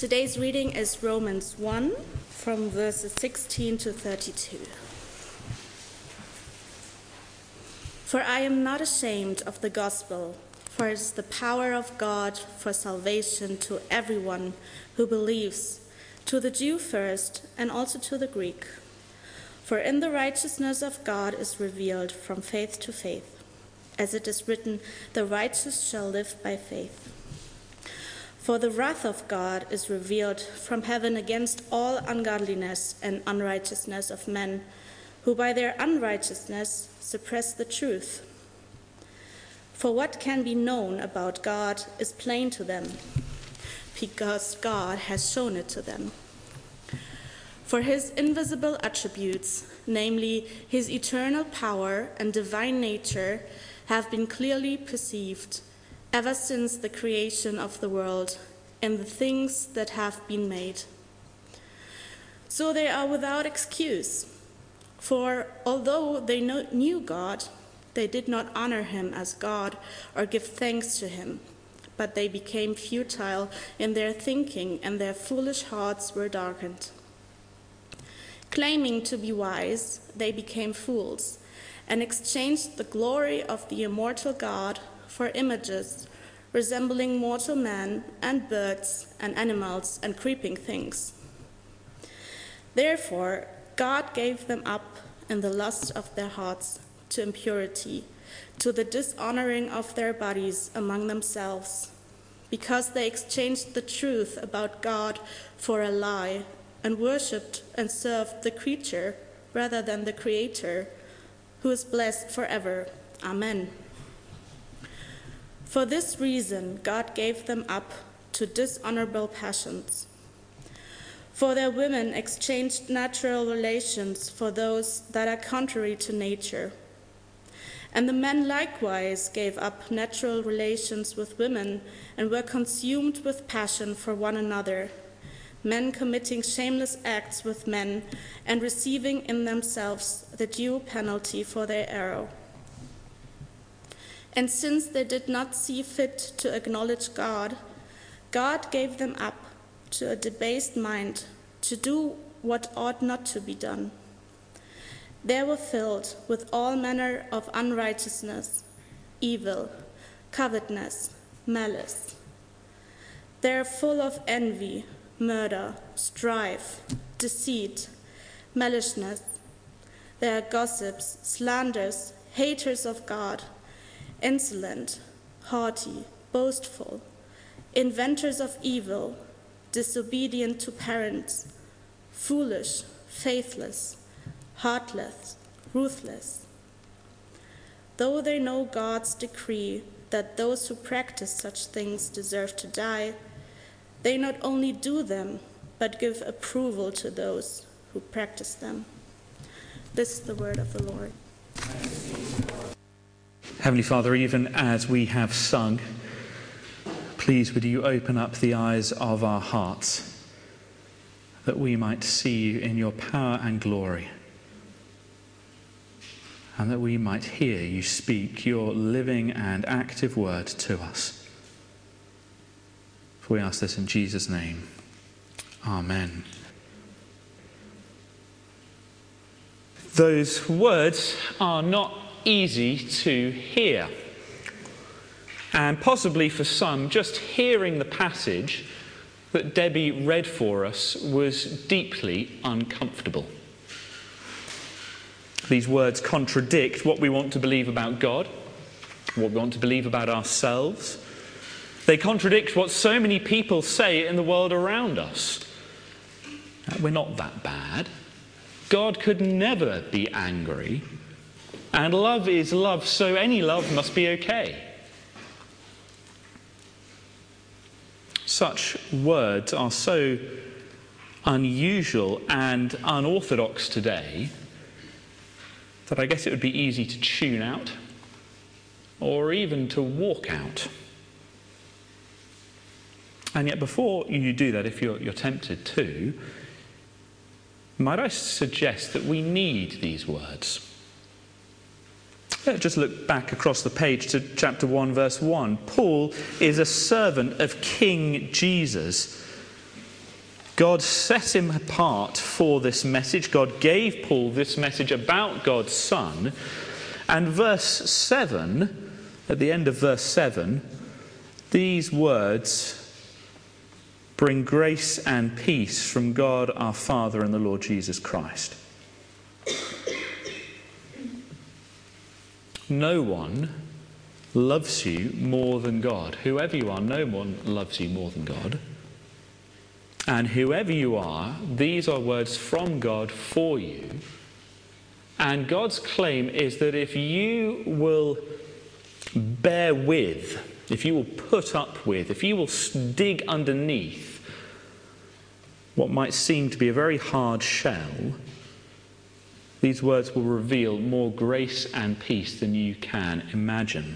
Today's reading is Romans 1 from verses 16 to 32. For I am not ashamed of the gospel, for it is the power of God for salvation to everyone who believes, to the Jew first and also to the Greek. For in the righteousness of God is revealed from faith to faith, as it is written, the righteous shall live by faith. For the wrath of God is revealed from heaven against all ungodliness and unrighteousness of men, who by their unrighteousness suppress the truth. For what can be known about God is plain to them, because God has shown it to them. For his invisible attributes, namely his eternal power and divine nature, have been clearly perceived ever since the creation of the world and the things that have been made. So they are without excuse, for although they knew God, they did not honor him as God or give thanks to him, but they became futile in their thinking, and their foolish hearts were darkened. Claiming to be wise, they became fools, and exchanged the glory of the immortal God for images resembling mortal men and birds and animals and creeping things. Therefore, God gave them up in the lust of their hearts to impurity, to the dishonoring of their bodies among themselves, because they exchanged the truth about God for a lie and worshipped and served the creature rather than the Creator, who is blessed forever. Amen. For this reason, God gave them up to dishonorable passions. For their women exchanged natural relations for those that are contrary to nature. And the men likewise gave up natural relations with women and were consumed with passion for one another, men committing shameless acts with men and receiving in themselves the due penalty for their error. And since they did not see fit to acknowledge God, God gave them up to a debased mind to do what ought not to be done. They were filled with all manner of unrighteousness, evil, covetousness, malice. They are full of envy, murder, strife, deceit, maliciousness. They are gossips, slanderers, haters of God, insolent, haughty, boastful, inventors of evil, disobedient to parents, foolish, faithless, heartless, ruthless. Though they know God's decree that those who practice such things deserve to die, they not only do them, but give approval to those who practice them. This is the word of the Lord. Heavenly Father, even as we have sung, please would you open up the eyes of our hearts that we might see you in your power and glory, and that we might hear you speak your living and active word to us. For we ask this in Jesus' name. Amen. Those words are not easy to hear. And possibly for some, just hearing the passage that Debbie read for us was deeply uncomfortable. These words contradict what we want to believe about God, what we want to believe about ourselves. They contradict what so many people say in the world around us. We're not that bad. God could never be angry. And love is love, so any love must be okay. Such words are so unusual and unorthodox today that I guess it would be easy to tune out or even to walk out. And yet before you do that, if you're tempted to, might I suggest that we need these words? Just look back across the page to chapter 1, verse 1. Paul is a servant of King Jesus. God set him apart for this message. God gave Paul this message about God's Son. And verse 7, at the end of verse 7, these words bring grace and peace from God our Father and the Lord Jesus Christ. No one loves you more than God. Whoever you are, no one loves you more than God. And whoever you are, these are words from God for you. And God's claim is that if you will bear with, if you will put up with, if you will dig underneath what might seem to be a very hard shell, these words will reveal more grace and peace than you can imagine.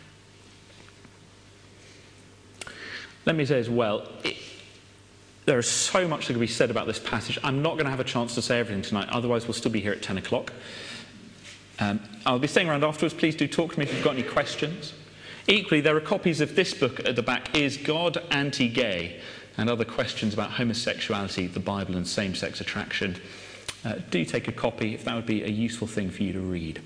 Let me say as well, there is so much that can be said about this passage. I'm not going to have a chance to say everything tonight, otherwise we'll still be here at 10 o'clock. I'll be staying around afterwards. Please do talk to me if you've got any questions. Equally, there are copies of this book at the back, Is God Anti-Gay? And other questions about homosexuality, the Bible and same-sex attraction. Do take a copy if that would be a useful thing for you to read.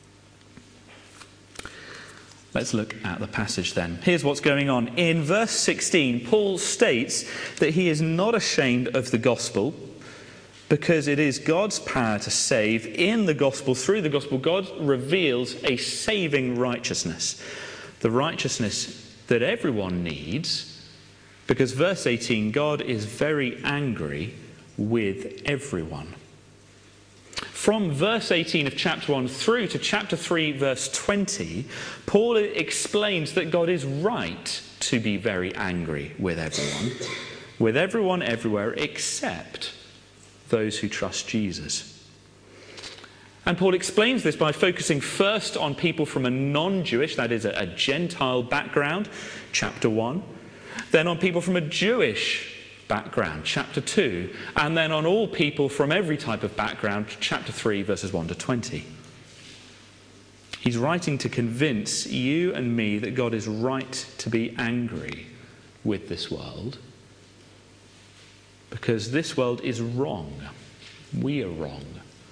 Let's look at the passage then. Here's what's going on. In verse 16, Paul states that he is not ashamed of the gospel because it is God's power to save. In the gospel, through the gospel, God reveals a saving righteousness. The righteousness that everyone needs, because verse 18, God is very angry with everyone. From verse 18 of chapter 1 through to chapter 3, verse 20, Paul explains that God is right to be very angry with everyone everywhere, except those who trust Jesus. And Paul explains this by focusing first on people from a non-Jewish, that is a Gentile background, chapter 1, then on people from a Jewish background, chapter 2, and then on all people from every type of background, chapter 3, verses 1 to 20. He's writing to convince you and me that God is right to be angry with this world, because this world is wrong. We are wrong.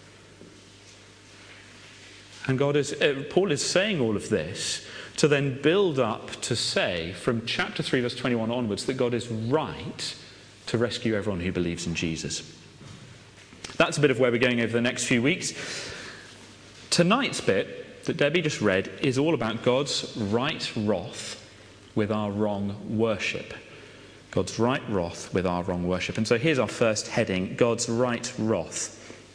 And Paul is saying all of this to then build up to say, from chapter 3, verse 21 onwards, that God is right to rescue everyone who believes in Jesus. That's a bit of where we're going over the next few weeks. Tonight's bit that Debbie just read is all about God's right wrath with our wrong worship. God's right wrath with our wrong worship. And so here's our first heading, God's right wrath.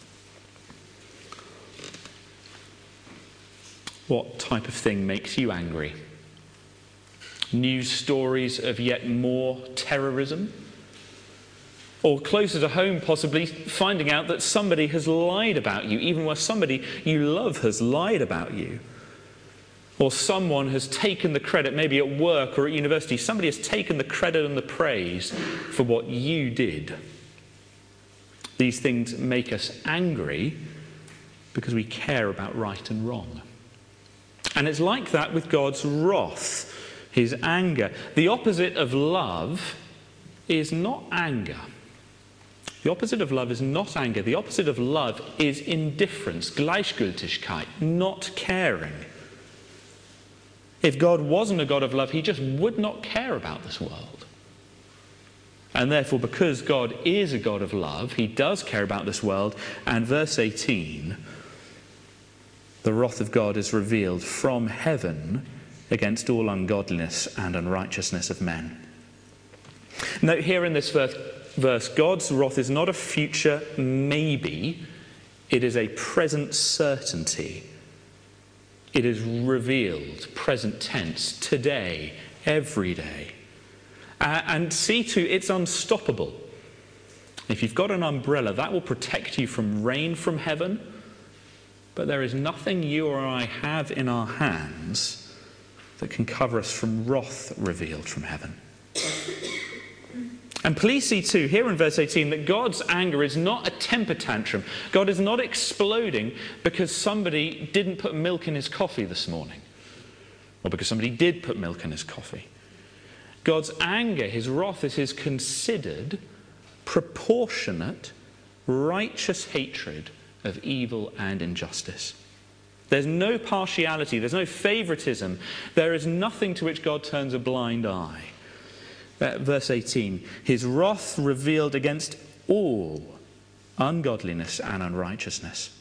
What type of thing makes you angry? News stories of yet more terrorism? Or closer to home, possibly, finding out that somebody has lied about you, even where somebody you love has lied about you. Or someone has taken the credit, maybe at work or at university, somebody has taken the credit and the praise for what you did. These things make us angry because we care about right and wrong. And it's like that with God's wrath, his anger. The opposite of love is not anger. The opposite of love is not anger. The opposite of love is indifference, Gleichgültigkeit, not caring. If God wasn't a God of love, he just would not care about this world. And therefore, because God is a God of love, he does care about this world. And verse 18, the wrath of God is revealed from heaven against all ungodliness and unrighteousness of men. Note here in this verse, God's wrath is not a future maybe, it is a present certainty. It is revealed, present tense, today, every day. And see too, it's unstoppable. If you've got an umbrella, that will protect you from rain from heaven. But there is nothing you or I have in our hands that can cover us from wrath revealed from heaven. And please see too, here in verse 18, that God's anger is not a temper tantrum. God is not exploding because somebody didn't put milk in his coffee this morning. Or because somebody did put milk in his coffee. God's anger, his wrath, is his considered, proportionate, righteous hatred of evil and injustice. There's no partiality, there's no favoritism, there is nothing to which God turns a blind eye. Verse 18, his wrath revealed against all ungodliness and unrighteousness.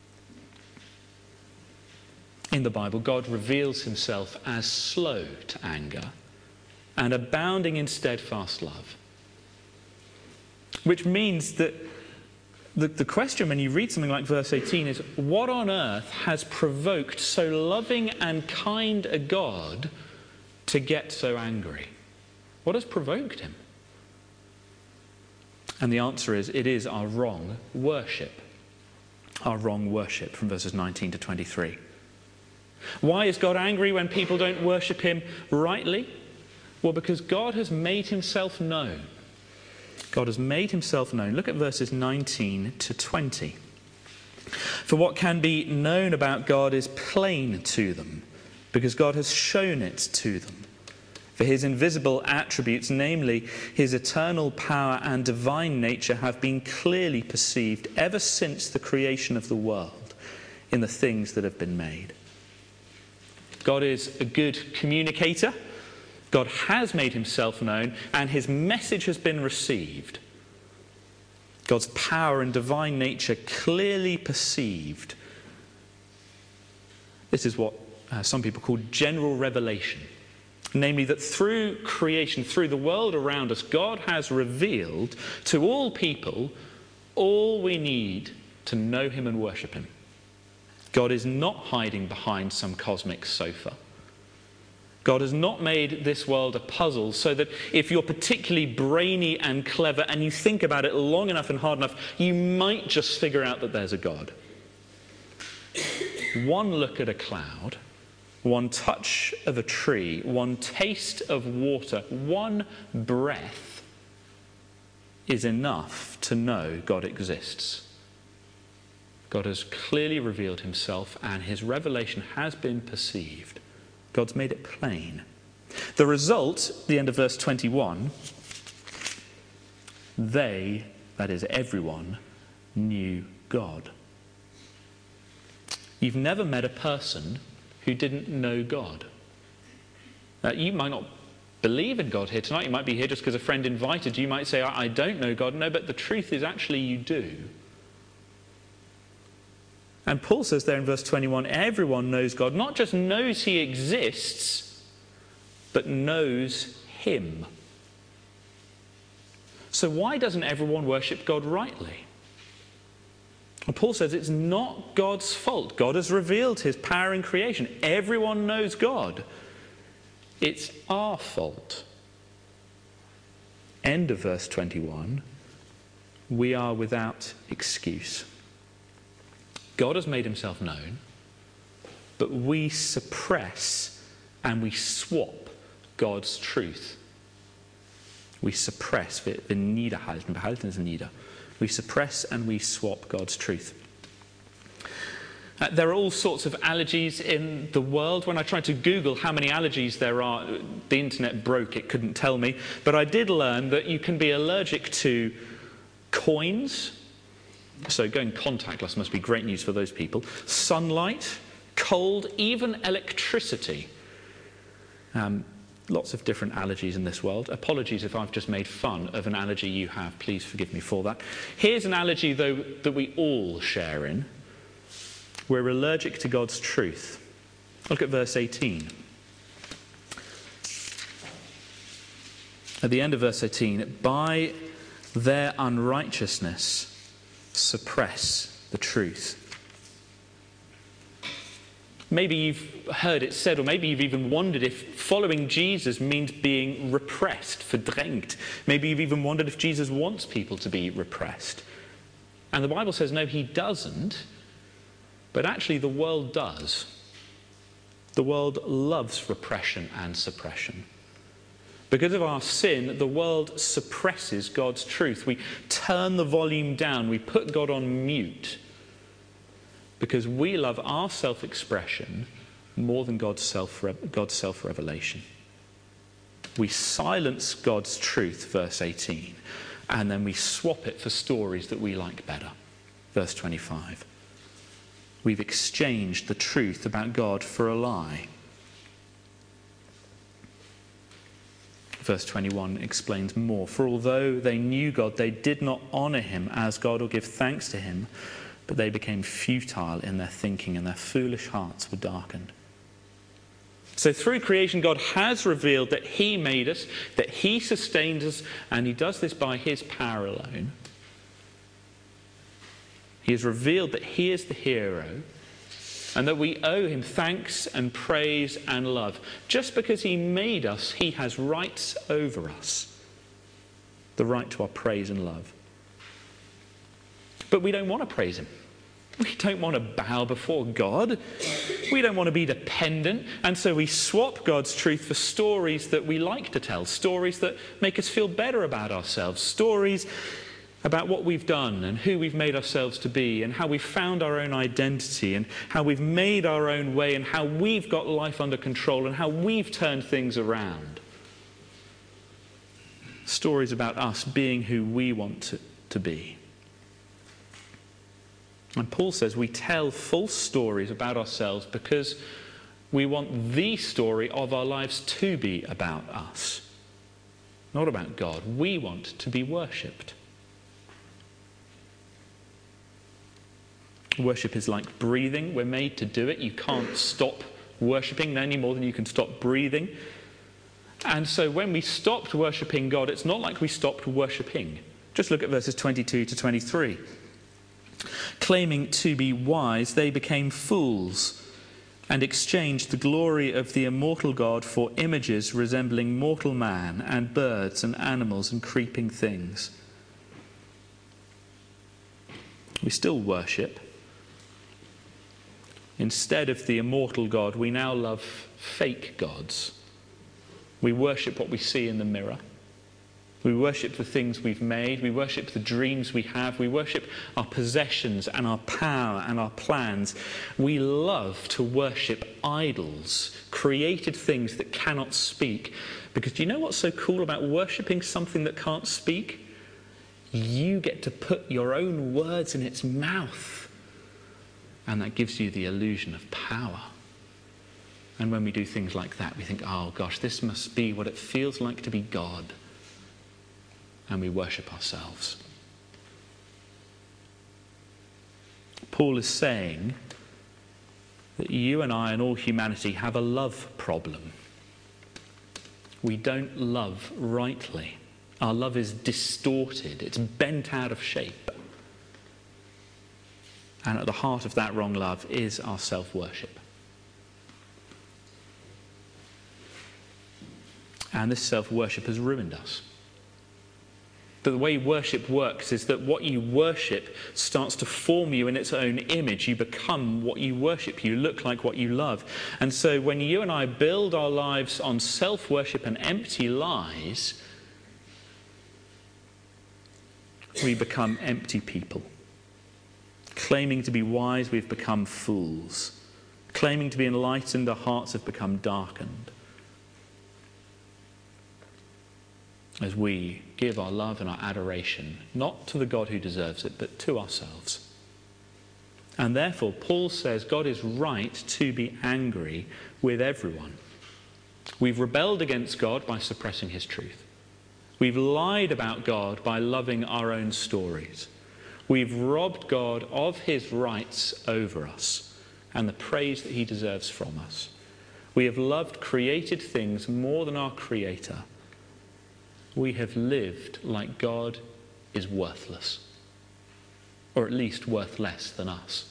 In the Bible, God reveals himself as slow to anger and abounding in steadfast love. Which means that the question when you read something like verse 18 is, what on earth has provoked so loving and kind a God to get so angry? What has provoked him? And the answer is, it is our wrong worship. Our wrong worship, from verses 19 to 23. Why is God angry when people don't worship him rightly? Well, because God has made himself known. God has made himself known. Look at verses 19 to 20. For what can be known about God is plain to them, because God has shown it to them. For his invisible attributes, namely his eternal power and divine nature, have been clearly perceived ever since the creation of the world in the things that have been made. God is a good communicator. God has made himself known, and his message has been received. God's power and divine nature clearly perceived. This is what some people call general revelation. Namely, that through creation, through the world around us, God has revealed to all people all we need to know him and worship him. God is not hiding behind some cosmic sofa. God has not made this world a puzzle so that if you're particularly brainy and clever and you think about it long enough and hard enough, you might just figure out that there's a God. One look at a cloud, one touch of a tree, one taste of water, one breath is enough to know God exists. God has clearly revealed himself, and his revelation has been perceived. God's made it plain. The result, the end of verse 21, they, that is everyone, knew God. You've never met a person who didn't know God. You might not believe in God here tonight. You might be here just because a friend invited you. You might say, I don't know God. No, but the truth is actually you do. And Paul says there in verse 21, everyone knows God. Not just knows he exists, but knows him. So why doesn't everyone worship God rightly? And Paul says it's not God's fault. God has revealed his power in creation. Everyone knows God. It's our fault. End of verse 21. We are without excuse. God has made himself known, but we suppress and we swap God's truth. We suppress, wir niederhalten, behalten ist nieder. We suppress and we swap God's truth. There are all sorts of allergies in the world. When I tried to Google how many allergies there are, the internet broke, it couldn't tell me. But I did learn that you can be allergic to coins. So going contactless must be great news for those people. Sunlight, cold, even electricity. Lots of different allergies in this world. Apologies if I've just made fun of an allergy you have. Please forgive me for that. Here's an allergy, though, that we all share in. We're allergic to God's truth. Look at verse 18. At the end of verse 18, by their unrighteousness suppress the truth. Maybe you've heard it said, or maybe you've even wondered if following Jesus means being repressed, verdrängt. Maybe you've even wondered if Jesus wants people to be repressed. And the Bible says, no, he doesn't. But actually the world does. The world loves repression and suppression. Because of our sin, the world suppresses God's truth. We turn the volume down. We put God on mute. Because we love our self-expression more than God's self-revelation. We silence God's truth, verse 18. and then we swap it for stories that we like better. Verse 25. We've exchanged the truth about God for a lie. Verse 21 explains more. For although they knew God, they did not honour him as God or give thanks to him, but they became futile in their thinking and their foolish hearts were darkened. So through creation, God has revealed that he made us, that he sustains us, and he does this by his power alone. He has revealed that he is the hero and that we owe him thanks and praise and love. Just because he made us, he has rights over us. The right to our praise and love. But we don't want to praise him. We don't want to bow before God. We don't want to be dependent. And so we swap God's truth for stories that we like to tell. Stories that make us feel better about ourselves. Stories about what we've done and who we've made ourselves to be and how we've found our own identity and how we've made our own way and how we've got life under control and how we've turned things around. Stories about us being who we want to be. And Paul says we tell false stories about ourselves because we want the story of our lives to be about us, not about God. We want to be worshipped. Worship is like breathing. We're made to do it. You can't stop worshipping any more than you can stop breathing. And so when we stopped worshipping God, it's not like we stopped worshipping. Just look at verses 22 to 23. Claiming to be wise, they became fools and exchanged the glory of the immortal God for images resembling mortal man and birds and animals and creeping things. We still worship. Instead of the immortal God, we now love fake gods. We worship what we see in the mirror. We worship the things we've made. We worship the dreams we have. We worship our possessions and our power and our plans. We love to worship idols, created things that cannot speak. Because do you know what's so cool about worshipping something that can't speak? You get to put your own words in its mouth. And that gives you the illusion of power. And when we do things like that, we think, oh gosh, this must be what it feels like to be God. And we worship ourselves. Paul is saying that you and I and all humanity have a love problem. We don't love rightly. Our love is distorted. It's bent out of shape. And at the heart of that wrong love is our self-worship. And this self-worship has ruined us. The way worship works is that what you worship starts to form you in its own image. You become what you worship. You look like what you love. And so when you and I build our lives on self-worship and empty lies, we become empty people. Claiming to be wise, we've become fools. Claiming to be enlightened, our hearts have become darkened. As we give our love and our adoration, not to the God who deserves it, but to ourselves. And therefore, Paul says God is right to be angry with everyone. We've rebelled against God by suppressing his truth. We've lied about God by loving our own stories. We've robbed God of his rights over us and the praise that he deserves from us. We have loved created things more than our Creator. We have lived like God is worthless, or at least worth less than us.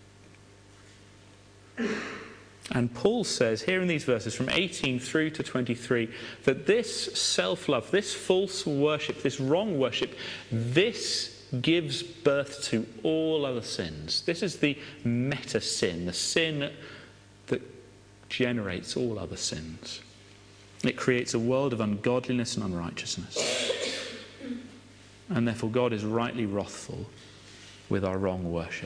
And Paul says here in these verses from 18 through to 23 that this self-love, this false worship, this wrong worship, this gives birth to all other sins. This is the meta-sin, the sin that generates all other sins. It creates a world of ungodliness and unrighteousness. And therefore God is rightly wrathful with our wrong worship.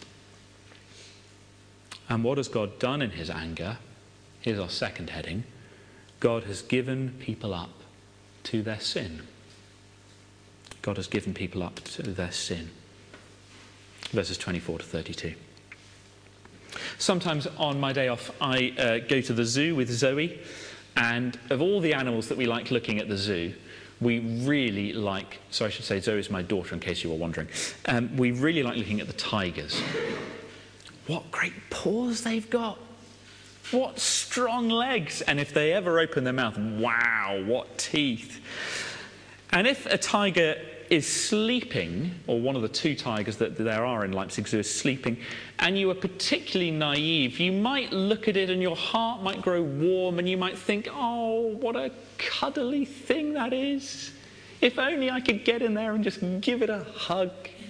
And what has God done in his anger? Here's our second heading. God has given people up to their sin. God has given people up to their sin. Verses 24 to 32. Sometimes on my day off, I go to the zoo with Zoe, and of all the animals that we like looking at the zoo, we really like, so I should say Zoe is my daughter in case you were wondering, we really like looking at the tigers. What great paws they've got. What strong legs. And if they ever open their mouth, wow, what teeth. And if a tiger is sleeping, or one of the two tigers that there are in Leipzig Zoo is sleeping, and you are particularly naive, you might look at it and your heart might grow warm and you might think, oh, what a cuddly thing that is. If only I could get in there and just give it a hug.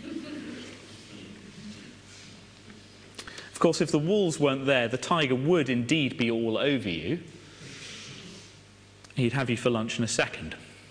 Of course, if the wolves weren't there, the tiger would indeed be all over you. He'd have you for lunch in a second.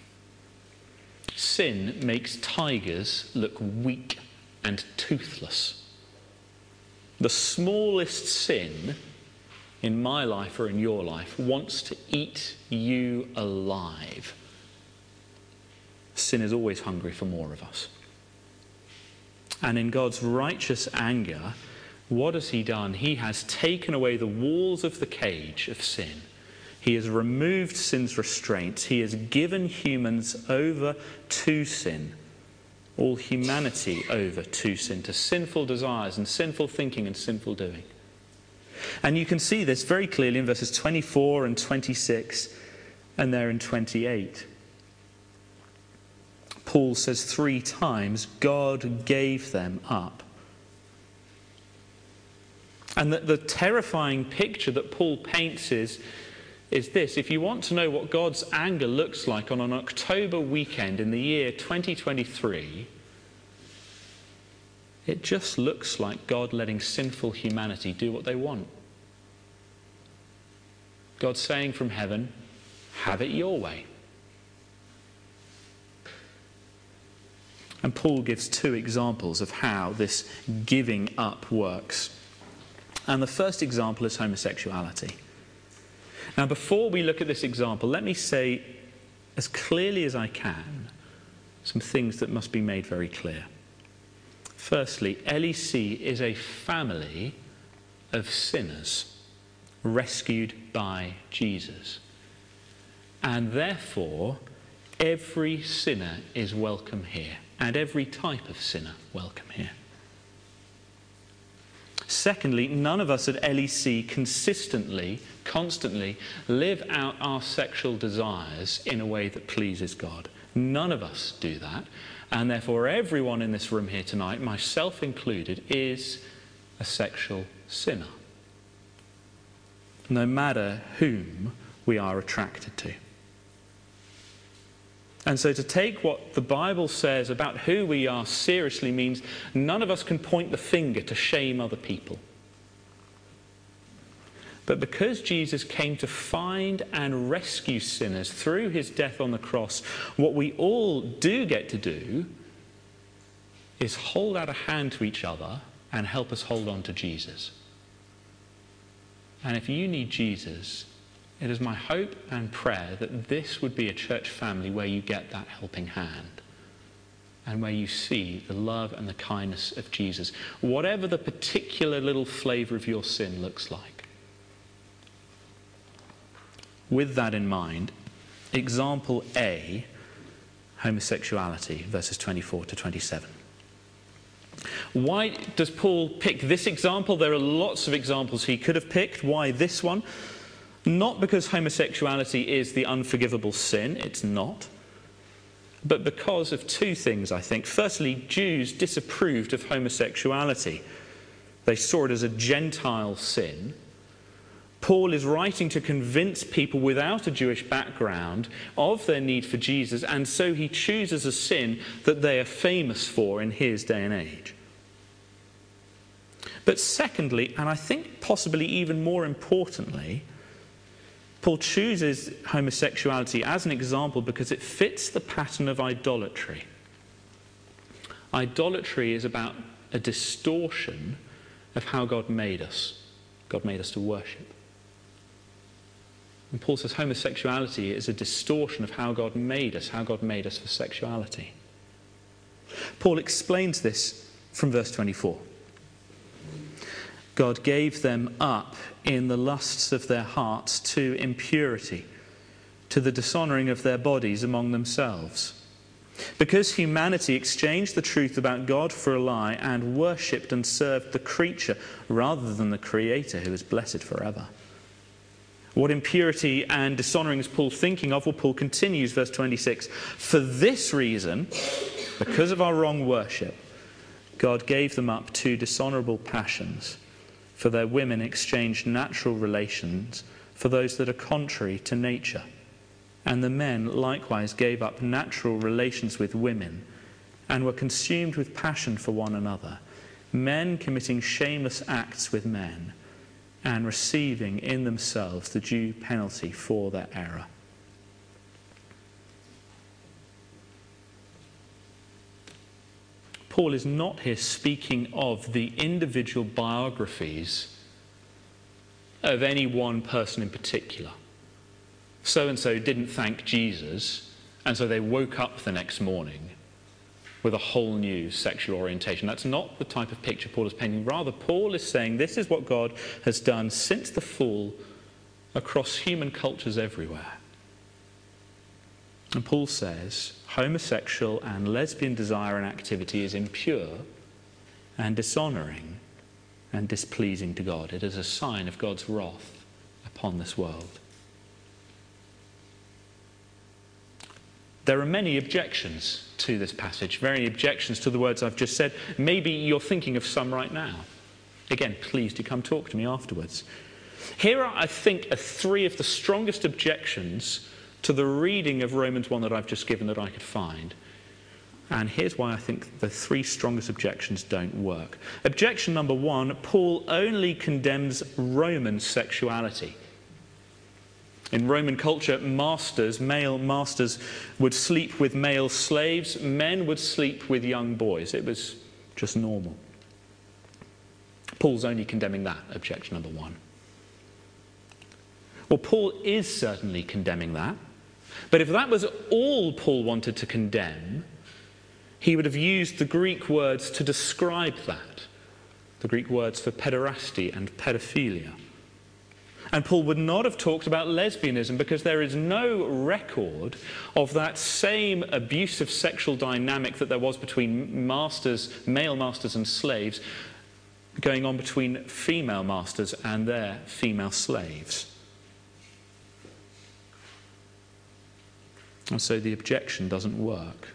Sin makes tigers look weak and toothless. The smallest sin in my life or in your life wants to eat you alive. Sin is always hungry for more of us. And in God's righteous anger, what has he done? He has taken away the walls of the cage of sin. He has removed sin's restraints. He has given humans over to sin, all humanity over to sin, to sinful desires and sinful thinking and sinful doing. And you can see this very clearly in verses 24 and 26 and there in 28. Paul says 3 times, God gave them up. And the terrifying picture that Paul paints is this. If you want to know what God's anger looks like on an October weekend in the year 2023, it just looks like God letting sinful humanity do what they want. God saying from heaven, have it your way. And Paul gives 2 examples of how this giving up works. And the first example is homosexuality. Now, before we look at this example, let me say as clearly as I can some things that must be made very clear. Firstly, LEC is a family of sinners rescued by Jesus. And therefore, every sinner is welcome here, and every type of sinner welcome here. Secondly, none of us at LEC constantly live out our sexual desires in a way that pleases God. None of us do that. And therefore, everyone in this room here tonight, myself included, is a sexual sinner. No matter whom we are attracted to. And so to take what the Bible says about who we are seriously means none of us can point the finger to shame other people. But because Jesus came to find and rescue sinners through his death on the cross, what we all do get to do is hold out a hand to each other and help us hold on to Jesus. And if you need Jesus, it is my hope and prayer that this would be a church family where you get that helping hand and where you see the love and the kindness of Jesus, whatever the particular little flavour of your sin looks like. With that in mind, example A, homosexuality, verses 24 to 27. Why does Paul pick this example? There are lots of examples he could have picked. Why this one? Not because homosexuality is the unforgivable sin, it's not, but because of 2 things, I think. Firstly, Jews disapproved of homosexuality. They saw it as a Gentile sin. Paul is writing to convince people without a Jewish background of their need for Jesus, and so he chooses a sin that they are famous for in his day and age. But secondly, and I think possibly even more importantly, Paul chooses homosexuality as an example because it fits the pattern of idolatry. Idolatry is about a distortion of how God made us. God made us to worship. And Paul says homosexuality is a distortion of how God made us for sexuality. Paul explains this from verse 24. God gave them up in the lusts of their hearts to impurity, to the dishonouring of their bodies among themselves. Because humanity exchanged the truth about God for a lie and worshipped and served the creature rather than the Creator who is blessed forever. What impurity and dishonouring is Paul thinking of? Well, Paul continues, verse 26. For this reason, because of our wrong worship, God gave them up to dishonourable passions. For their women exchanged natural relations for those that are contrary to nature. And the men likewise gave up natural relations with women and were consumed with passion for one another, men committing shameless acts with men and receiving in themselves the due penalty for their error. Paul is not here speaking of the individual biographies of any one person in particular. So-and-so didn't thank Jesus, and so they woke up the next morning with a whole new sexual orientation. That's not the type of picture Paul is painting. Rather, Paul is saying this is what God has done since the fall across human cultures everywhere. And Paul says homosexual and lesbian desire and activity is impure and dishonouring and displeasing to God. It is a sign of God's wrath upon this world. There are many objections to this passage, many objections to the words I've just said. Maybe you're thinking of some right now. Again, please do come talk to me afterwards. Here are, I think, three of the strongest objections to the reading of Romans 1 that I've just given that I could find. And here's why I think the three strongest objections don't work. Objection number one, Paul only condemns Roman sexuality. In Roman culture, male masters would sleep with male slaves. Men would sleep with young boys. It was just normal. Paul's only condemning that, objection number one. Well, Paul is certainly condemning that. But if that was all Paul wanted to condemn, he would have used the Greek words to describe that. The Greek words for pederasty and pedophilia. And Paul would not have talked about lesbianism because there is no record of that same abusive sexual dynamic that there was between masters, male masters and slaves, going on between female masters and their female slaves. And so the objection doesn't work.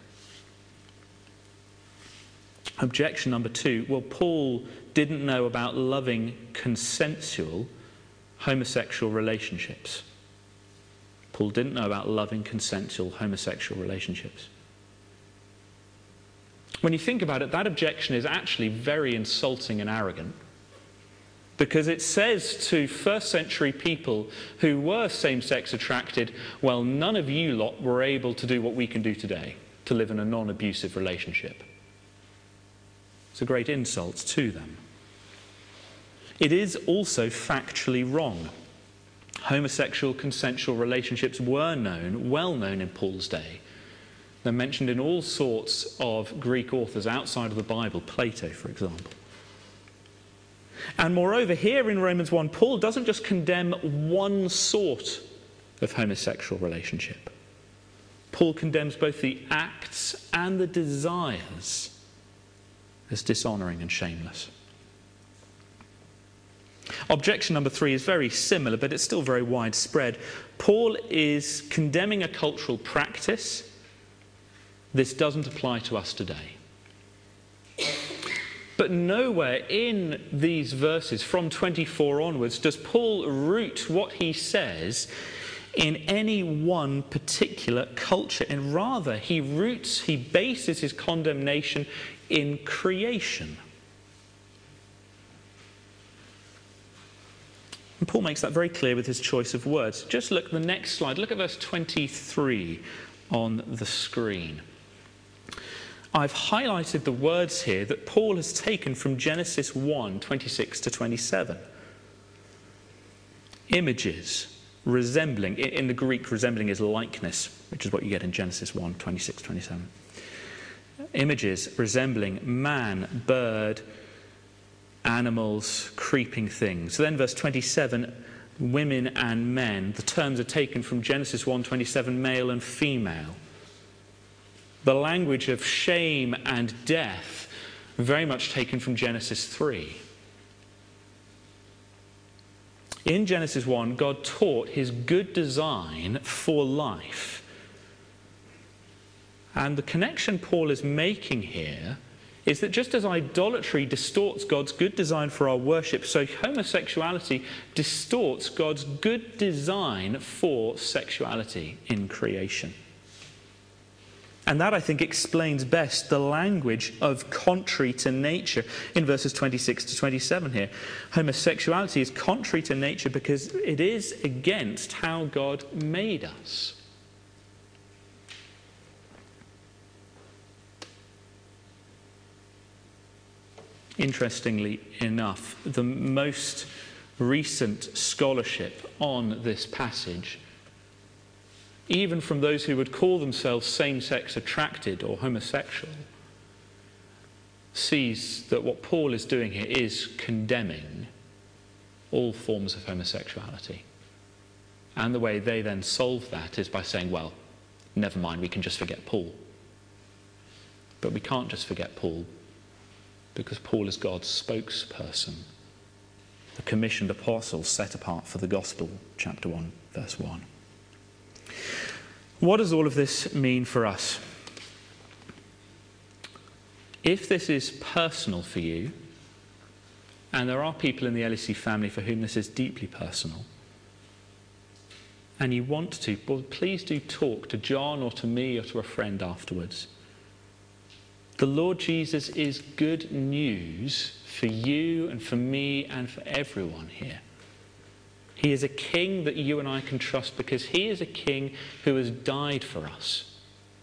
Objection number two, well, Paul didn't know about loving consensual homosexual relationships. Paul didn't know about loving consensual homosexual relationships. When you think about it, that objection is actually very insulting and arrogant, because it says to first century people who were same-sex attracted, well, none of you lot were able to do what we can do today, to live in a non-abusive relationship. It's a great insult to them. It is also factually wrong. Homosexual consensual relationships were well known in Paul's day. They're mentioned in all sorts of Greek authors outside of the Bible, Plato, for example. And moreover, here in Romans 1, Paul doesn't just condemn one sort of homosexual relationship. Paul condemns both the acts and the desires as dishonouring and shameless. Objection number three is very similar, but it's still very widespread. Paul is condemning a cultural practice. This doesn't apply to us today. But nowhere in these verses from 24 onwards does Paul root what he says in any one particular culture, and rather he bases his condemnation in creation. And Paul makes that very clear with his choice of words. Just look at the next slide. Look at verse 23 on the screen. I've highlighted the words here that Paul has taken from Genesis 1, 26 to 27. Images, resembling. In the Greek, resembling is likeness, which is what you get in Genesis 1, 26, 27. images resembling man, bird, animals, creeping things. Then verse 27, women and men. The terms are taken from Genesis 1:27, male and female. The language of shame and death, very much taken from Genesis 3. In Genesis 1, God taught his good design for life. And the connection Paul is making here is that just as idolatry distorts God's good design for our worship, so homosexuality distorts God's good design for sexuality in creation. And that, I think, explains best the language of contrary to nature in verses 26 to 27 here. Homosexuality is contrary to nature because it is against how God made us. Interestingly enough, the most recent scholarship on this passage, even from those who would call themselves same-sex attracted or homosexual, sees that what Paul is doing here is condemning all forms of homosexuality. And the way they then solve that is by saying, well, never mind, we can just forget Paul. But we can't just forget Paul, because Paul is God's spokesperson, the commissioned apostle set apart for the gospel, chapter 1, verse 1. What does all of this mean for us? If this is personal for you, and there are people in the LEC family for whom this is deeply personal, and you want to, well, please do talk to John or to me or to a friend afterwards. The Lord Jesus is good news for you and for me and for everyone here. He is a king that you and I can trust because he is a king who has died for us.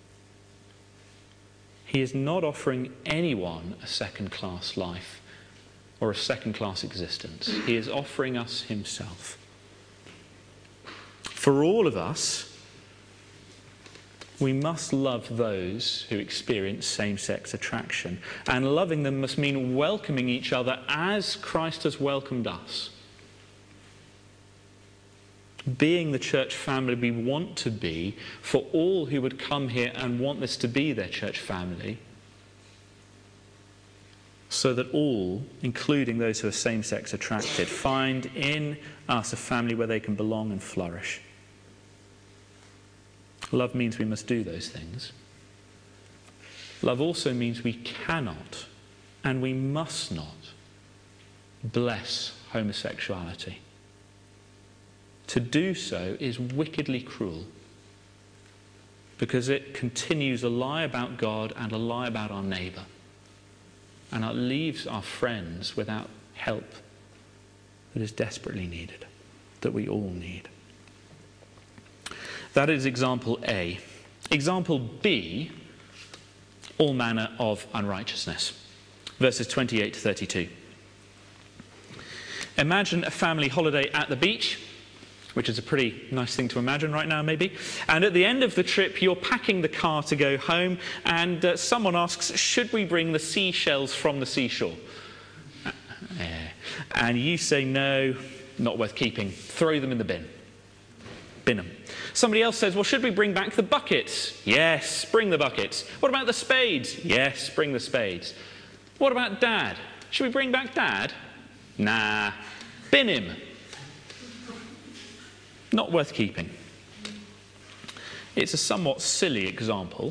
He is not offering anyone a second-class life or a second-class existence. He is offering us himself. For all of us, we must love those who experience same-sex attraction. And loving them must mean welcoming each other as Christ has welcomed us. Being the church family we want to be for all who would come here and want this to be their church family. So that all, including those who are same-sex attracted, find in us a family where they can belong and flourish. Love means we must do those things. Love also means we cannot and we must not bless homosexuality. To do so is wickedly cruel because it continues a lie about God and a lie about our neighbour. And it leaves our friends without help that is desperately needed, that we all need. That is example A. Example B, all manner of unrighteousness. Verses 28 to 32. Imagine a family holiday at the beach, which is a pretty nice thing to imagine right now maybe. And at the end of the trip, you're packing the car to go home, and someone asks, should we bring the seashells from the seashore? And you say, no, not worth keeping. Throw them in the bin. Bin them. Somebody else says, well, should we bring back the buckets? Yes, bring the buckets. What about the spades? Yes, bring the spades. What about Dad? Should we bring back Dad? Nah, bin him. Not worth keeping. It's a somewhat silly example,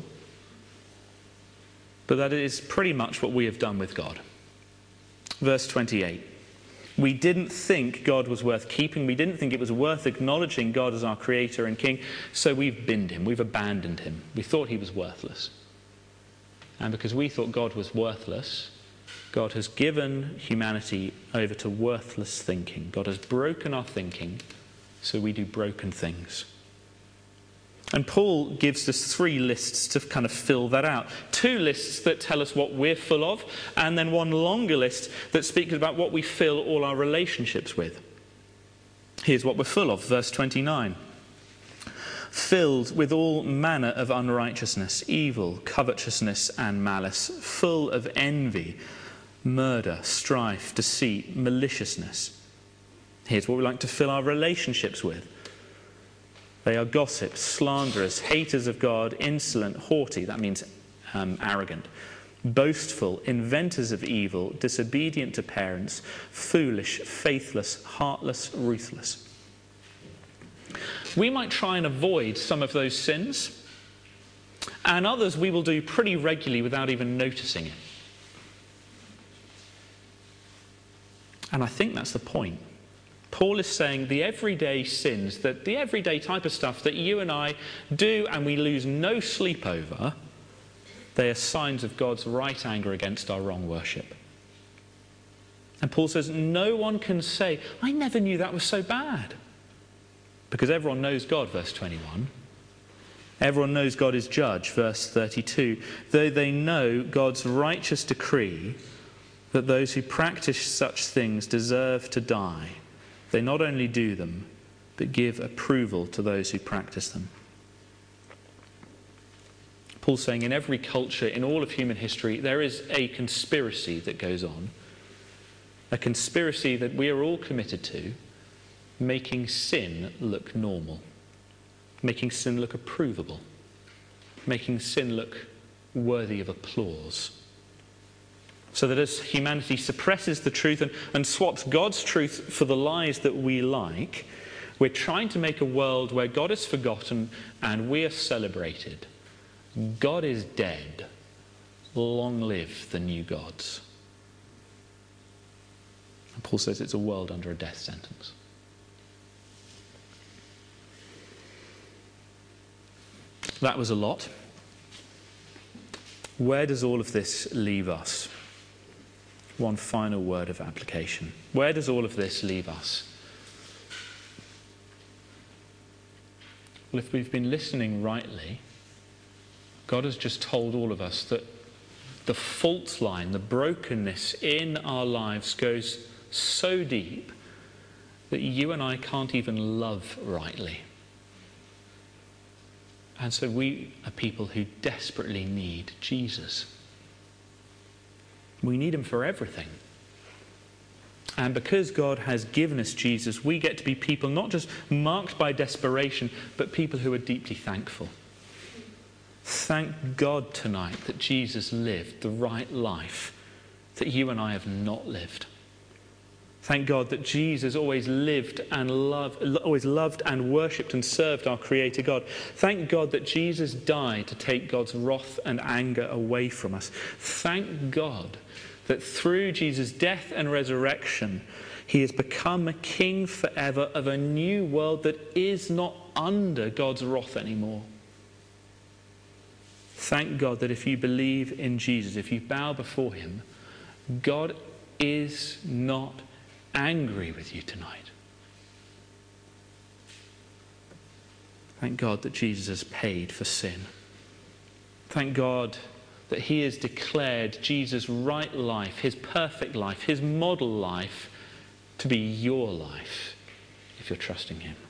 but that is pretty much what we have done with God. Verse 28. We didn't think God was worth keeping. We didn't think it was worth acknowledging God as our creator and king. So we've binned him. We've abandoned him. We thought he was worthless. And because we thought God was worthless, God has given humanity over to worthless thinking. God has broken our thinking, so we do broken things. And Paul gives us 3 lists to kind of fill that out. 2 lists that tell us what we're full of, and then 1 longer list that speaks about what we fill all our relationships with. Here's what we're full of, verse 29. filled with all manner of unrighteousness, evil, covetousness, and malice, full of envy, murder, strife, deceit, maliciousness. Here's what we like to fill our relationships with. They are gossips, slanderers, haters of God, insolent, haughty, that means arrogant, boastful, inventors of evil, disobedient to parents, foolish, faithless, heartless, ruthless. We might try and avoid some of those sins, and others we will do pretty regularly without even noticing it. And I think that's the point. Paul is saying the everyday sins, that the everyday type of stuff that you and I do and we lose no sleep over, they are signs of God's right anger against our wrong worship. And Paul says no one can say, I never knew that was so bad. Because everyone knows God, verse 21. Everyone knows God is judge, verse 32. Though they know God's righteous decree that those who practice such things deserve to die, they not only do them, but give approval to those who practice them. Paul's saying in every culture, in all of human history, there is a conspiracy that goes on. A conspiracy that we are all committed to, making sin look normal, making sin look approvable, making sin look worthy of applause. So that as humanity suppresses the truth and swaps God's truth for the lies that we like, we're trying to make a world where God is forgotten and we are celebrated. God is dead. Long live the new gods. And Paul says it's a world under a death sentence. That was a lot. Where does all of this leave us? One final word of application. Where does all of this leave us? Well, if we've been listening rightly, God has just told all of us that the fault line, the brokenness in our lives goes so deep that you and I can't even love rightly. And so we are people who desperately need Jesus. We need him for everything. And because God has given us Jesus, we get to be people not just marked by desperation, but people who are deeply thankful. Thank God tonight that Jesus lived the right life that you and I have not lived. Thank God that Jesus always lived and always loved and worshipped and served our Creator God. Thank God that Jesus died to take God's wrath and anger away from us. Thank God that through Jesus' death and resurrection, he has become a king forever of a new world that is not under God's wrath anymore. Thank God that if you believe in Jesus, if you bow before him, God is not angry with you tonight. Thank God that Jesus has paid for sin. Thank God that he has declared Jesus' right life, his perfect life, his model life to be your life if you're trusting him.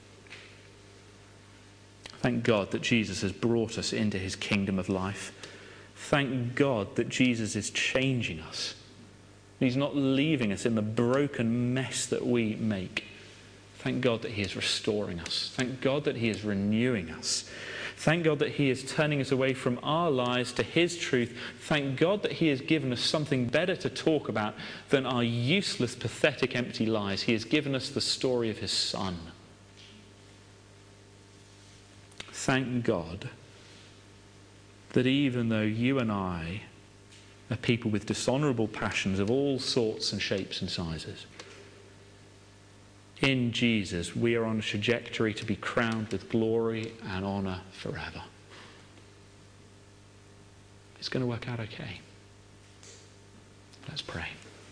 Thank God that Jesus has brought us into his kingdom of life. Thank God that Jesus is changing us. He's not leaving us in the broken mess that we make. Thank God that he is restoring us. Thank God that he is renewing us. Thank God that he is turning us away from our lies to his truth. Thank God that he has given us something better to talk about than our useless, pathetic, empty lies. He has given us the story of his Son. Thank God that even though you and I are people with dishonourable passions of all sorts and shapes and sizes, in Jesus we are on a trajectory to be crowned with glory and honour forever. It's going to work out okay. Let's pray.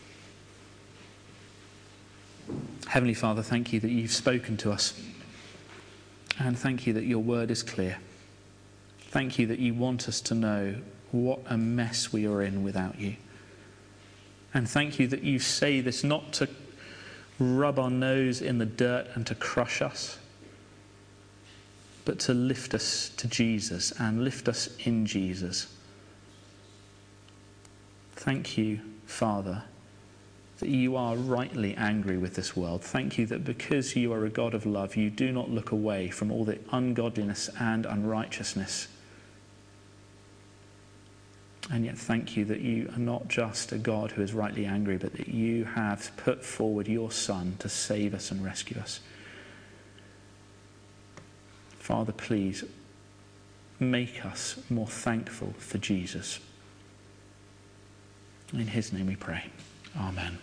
Heavenly Father, thank you that you've spoken to us. And thank you that your word is clear. Thank you that you want us to know what a mess we are in without you. And thank you that you say this not to rub our nose in the dirt and to crush us, but to lift us to Jesus and lift us in Jesus. Thank you, Father, that you are rightly angry with this world. Thank you that because you are a God of love, you do not look away from all the ungodliness and unrighteousness. And yet thank you that you are not just a God who is rightly angry, but that you have put forward your Son to save us and rescue us. Father, please make us more thankful for Jesus. In his name we pray. Amen.